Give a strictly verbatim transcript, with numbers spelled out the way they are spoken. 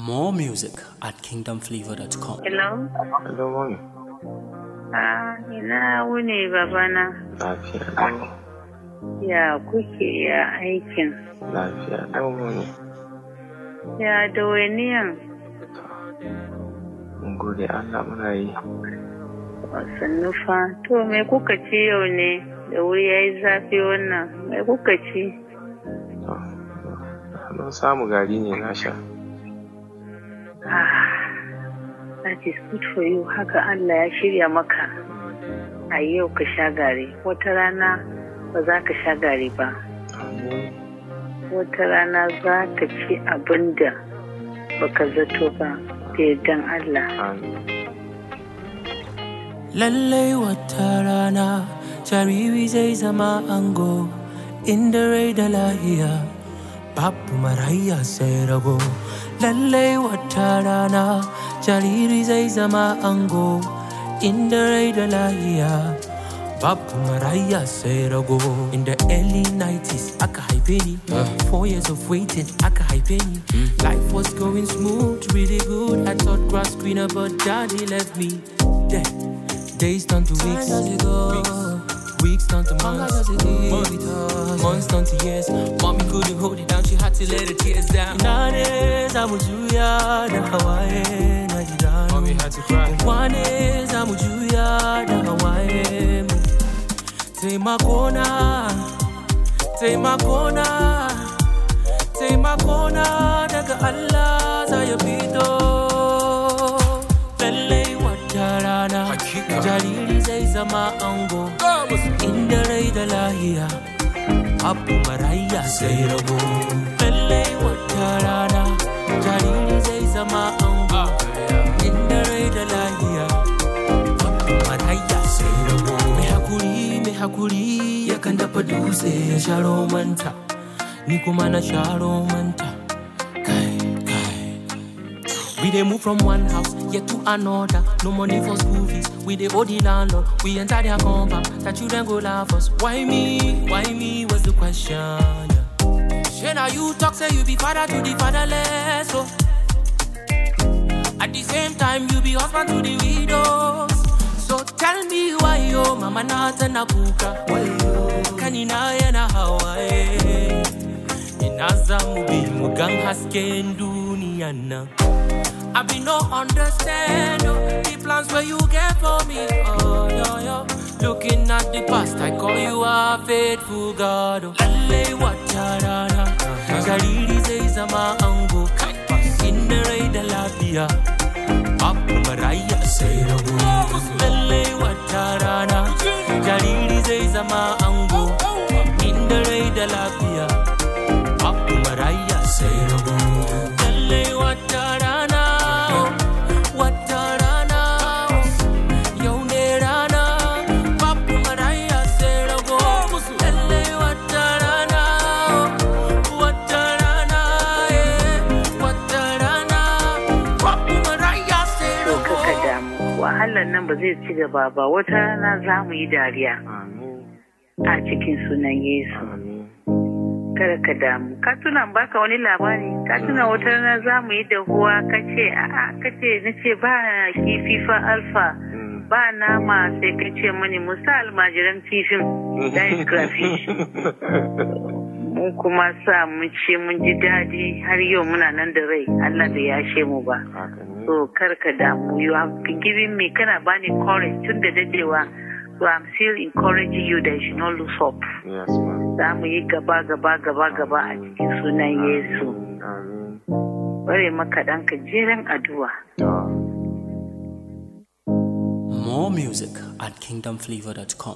More music at kingdom flavor dot com. Hello? Hello, mommy. Ah, ina wuni babana. Lafiya lau. Ya kuke ya aikin? Lafiya lau, mommy. Ya dawaniyan? Mun gode Allah muna yi. Sannu fa. To me kuka ci yau ne? Da wuri yayi zafi wannan. Me kuka ci? To, mun samu gari ne na sha. Ah, that is good for you. Haka Allah ya shirya maka. A yau ka sha gari. Wata rana ba za ka sha gari ba. Amin. Wata rana za ka ci abin da baka zato ba. Da yardan Allah. Amin. Lallai wata rana jariri zai zama ango, inda rai da lahiya babu marayya sai rago. Lallai wata rana jariri zai zama ango, inda rai da lahiya babu marayya sai rago. In the early nineties aka haife ni, four years of waiting aka haife ni. Life was going smooth, really good. I thought grass greener but daddy left me. Then days turn to weeks, weeks, weeks turn to months, months, months turn to years. Mommy couldn't hold it down, she had to let her tears down. Nowadays I'm with Julia, the Hawaii, na Mommy had to cry. One is I'm with Julia, the Hawaii. Take my corner, take my corner, take my corner, daga Allah zayabito. Lallai wata rana jariri zai zama ango, inda rai da lahiya abu marayya sai rago. Lallai wata rana jariri zai zama ango, inda rai da lahiya abu marayya sai rago. Mai hakuri mai hakuri yakan dafa dutse ya sha romanta, ni kuma na sha romanta. We dey move from one house, yet to another. No money for school fees, we dey owe the landlord. We enter their compound, the children go laugh us. Why me? Why me was the question, yeah. Shey now you talk, say you be father to the fatherless, oh. At the same time, you be husband to the widows. So tell me why, yo, mama not na kuka. Kanina yana Hawaii. Inazamu bi mugang hasken duniya na. I be no understand oh, the plans where you get for me. Oh, yo, yo. Looking at the past, I call you a faithful God. Oh. Lallai wata rana jariri zai zama ango, inda rai da lafiya babu marayya sai rago. Lallai wata rana jariri zai zama ango, inda rai da lafiya babu marayya sai rago. Lallai wata rana wahalar nan ba zai ci gaba ba, wata rana za mu yi dariya a cikin sunan Yesu. Kada ka damu. Ka tuna baka wani labari, ka tuna wata rana za mu yi dahuwa, ka ce a'a, ka ce na ce ba kifi fa alfa, ba nama, sai ka ce mani musa almajiran kifin da crayfish. Mun kuma sa mun ce mun ji daɗi har yau muna nan da rai, Allah bai yashe mu ba. So kar ka damu, you have been giving me, kana bani courage tun da dadewa. So I'm still encouraging you that you should not lose hope. Yes, ma'am. Za mu yi gaba gaba gaba gaba a cikin sunan Yesu. Amin. Bare maka ɗan gajeren addu'a. More music at kingdom flavor dot com.